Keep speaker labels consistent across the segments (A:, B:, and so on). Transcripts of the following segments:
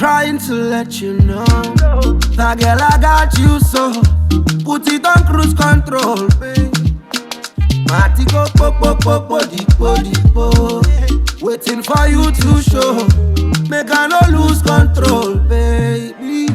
A: trying to let you know that girl I got you so. Put it on cruise control, babe. Mati go po di. Waiting for you to show. Make I no lose control, baby.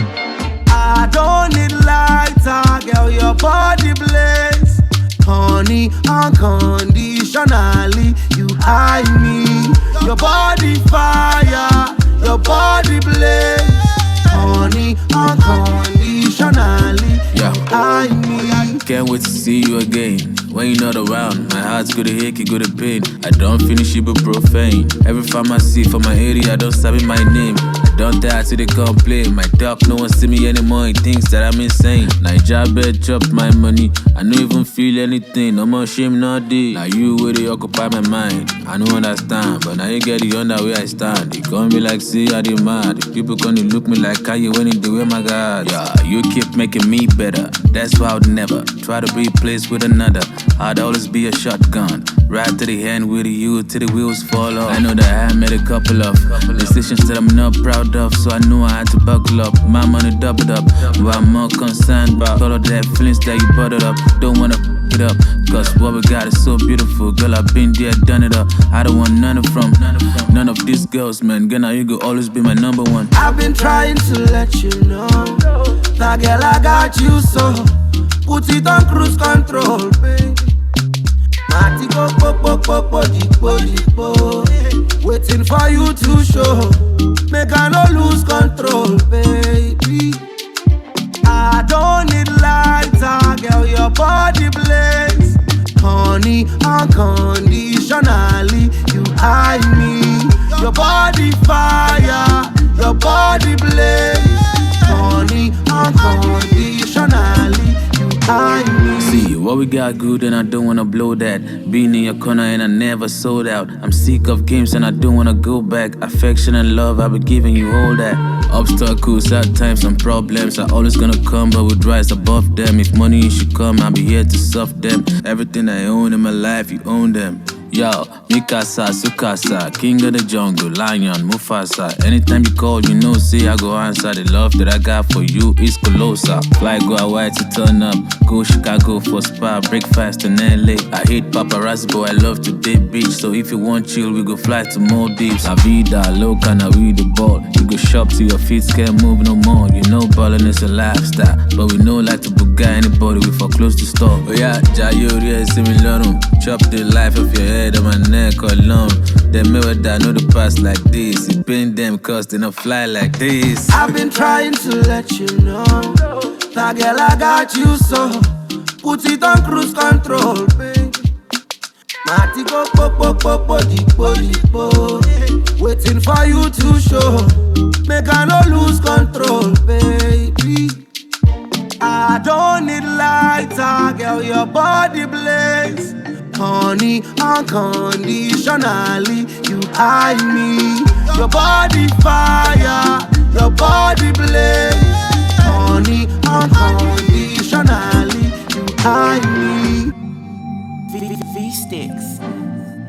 A: I don't need lighter, girl, your body blaze. Honey, unconditionally, you hide me. Your body fire, your body blaze. Honey, unconditionally, you hide me.
B: Can't wait to see you again. When you're not around, my heart's gonna ache, it gonna pain. I don't finish it but profane. Every pharmacy for my area, I don't sabi my name. I don't dare till they complain. My dog, no one see me anymore, he thinks that I'm insane. Naija bed chop my money, I don't even feel anything. No more shame, no day. Now you where they occupy my mind. I don't understand, but now you get the under where I stand. They call me like, see, I did mad. The people gonna look me like, how you winning the way my God. Yeah, you keep making me better. That's why I would never try to be replaced with another. I'd always be a shotgun, right to the hand with you till the wheels fall off. I know that I made a couple of decisions that I'm not proud of, so I knew I had to buckle up. My money doubled up, but I'm more concerned about all of that feelings that you bottled up. Don't wanna f it up, cause what we got is so beautiful. Girl, I've been there, done it up. I don't want none of these girls, man. Girl, now you go always be my number one.
A: I've been trying to let you know that girl, I got you so. Put it on cruise control, baby. Mati go po di. Waiting for you to show. Make I no lose control, baby. I don't need lighter, girl, your body blaze. Honey, unconditionally, you hide me. Your body fire, your body blaze. Honey, unconditionally, you hide me.
B: See, what we got good and I don't wanna blow that. Being in your corner and I never sold out. I'm sick of games and I don't wanna go back. Affection and love, I'll be giving you all that. Obstacles, at times and problems are always gonna come, but we'd rise above them. If money should come, I'll be here to solve them. Everything I own in my life, you own them. Yo, Mikasa, Sukasa, king of the jungle, lion, Mufasa. Anytime you call, you know, say I go answer. The love that I got for you is colossal. Fly go Hawaii to turn up, go Chicago for spa, breakfast in LA. I hate paparazzi, but I love to date beach. So if you want chill, we go fly to Maldives. La vida loca, now we the ball. You go shop till your feet can't move no more. You know ballin' is a lifestyle, but we know like to buga anybody we for close to stop. Oh yeah, Jayori, similar. Chop the life of your head on my neck alone. Them never die, know the past like this. It pain them cause they don't fly like this.
A: I've been trying to let you know that girl, I got you so. Put it on cruise control, baby. Mati go po di. Waiting for you to show. Make I no lose control, baby. I don't need lighter, girl, your body blaze. Honey, unconditionally, you hide me. Your body fire, your body blaze. Honey, unconditionally, you hide me.
C: V-Sticks.